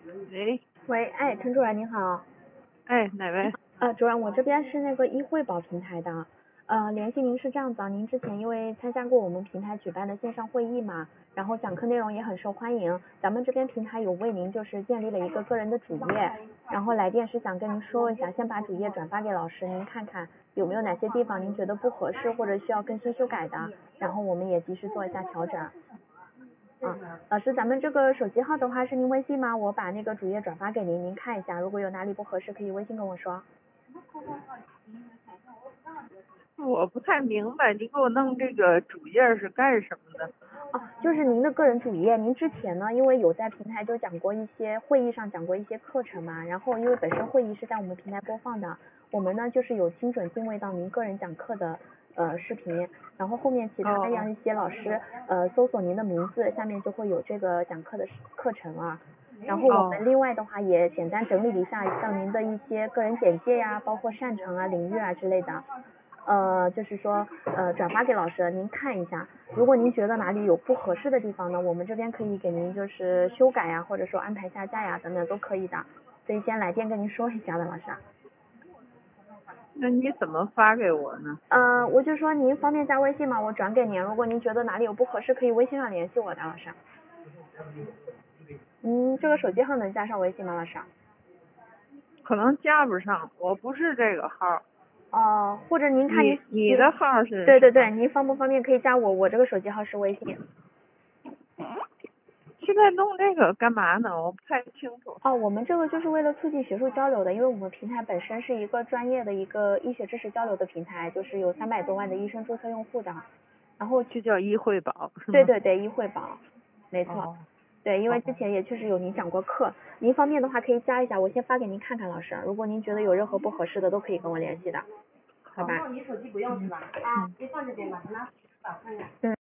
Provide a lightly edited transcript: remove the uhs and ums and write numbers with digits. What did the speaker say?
喂， 喂，哎，陈主任您好。 哎，哪位？ 主任，我这边是那个医惠保平台的，联系您是这样子啊，您之前因为参加过我们平台举办的线上会议嘛，然后讲课内容也很受欢迎，咱们这边平台有为您就是建立了一个个人的主页，然后来电是想跟您说一下，先把主页转发给老师，您看看有没有哪些地方您觉得不合适或者需要更新修改的，然后我们也及时做一下调整。老师，咱们这个手机号的话是您微信吗？我把那个主页转发给您，您看一下，如果有哪里不合适，可以微信跟我说。 我不太明白，你给我弄这个主页是干什么的？ 就是您的个人主页，您之前呢，因为有在平台就讲过一些会议上讲过一些课程嘛，然后因为本身会议是在我们平台播放的，我们呢就是有精准定位到您个人讲课的视频，然后后面其他样一些老师搜索您的名字，下面就会有这个讲课的课程啊。然后我们另外的话也简单整理了一下像您的一些个人简介呀，包括擅长啊、领域啊之类的，就是说转发给老师，您看一下。如果您觉得哪里有不合适的地方呢，我们这边可以给您就是修改呀，或者说安排下架呀等等都可以的。所以先来电跟您说一下的，老师。 那你怎么发给我呢？ 我就说您方便加微信吗？我转给您。如果您觉得哪里有不合适，可以微信上联系我的，老师。这个手机号能加上微信吗，老师？ 可能加不上，我不是这个号。 或者您看你的号是？ 对，您方不方便可以加我？我这个手机号是微信。 现在弄这个干嘛呢？我不太清楚。 我们这个就是为了促进学术交流的，因为我们平台本身是一个专业的一个医学知识交流的平台，就是有300多万的医生注册用户的，然后就叫医惠保是吗？ 对，医惠保，没错。对，因为之前也确实有您讲过课，您方便的话可以加一下，我先发给您看看，老师。如果您觉得有任何不合适的，都可以跟我联系的，好吧？ 你手机不用是吧？你放这边吧，拿看看。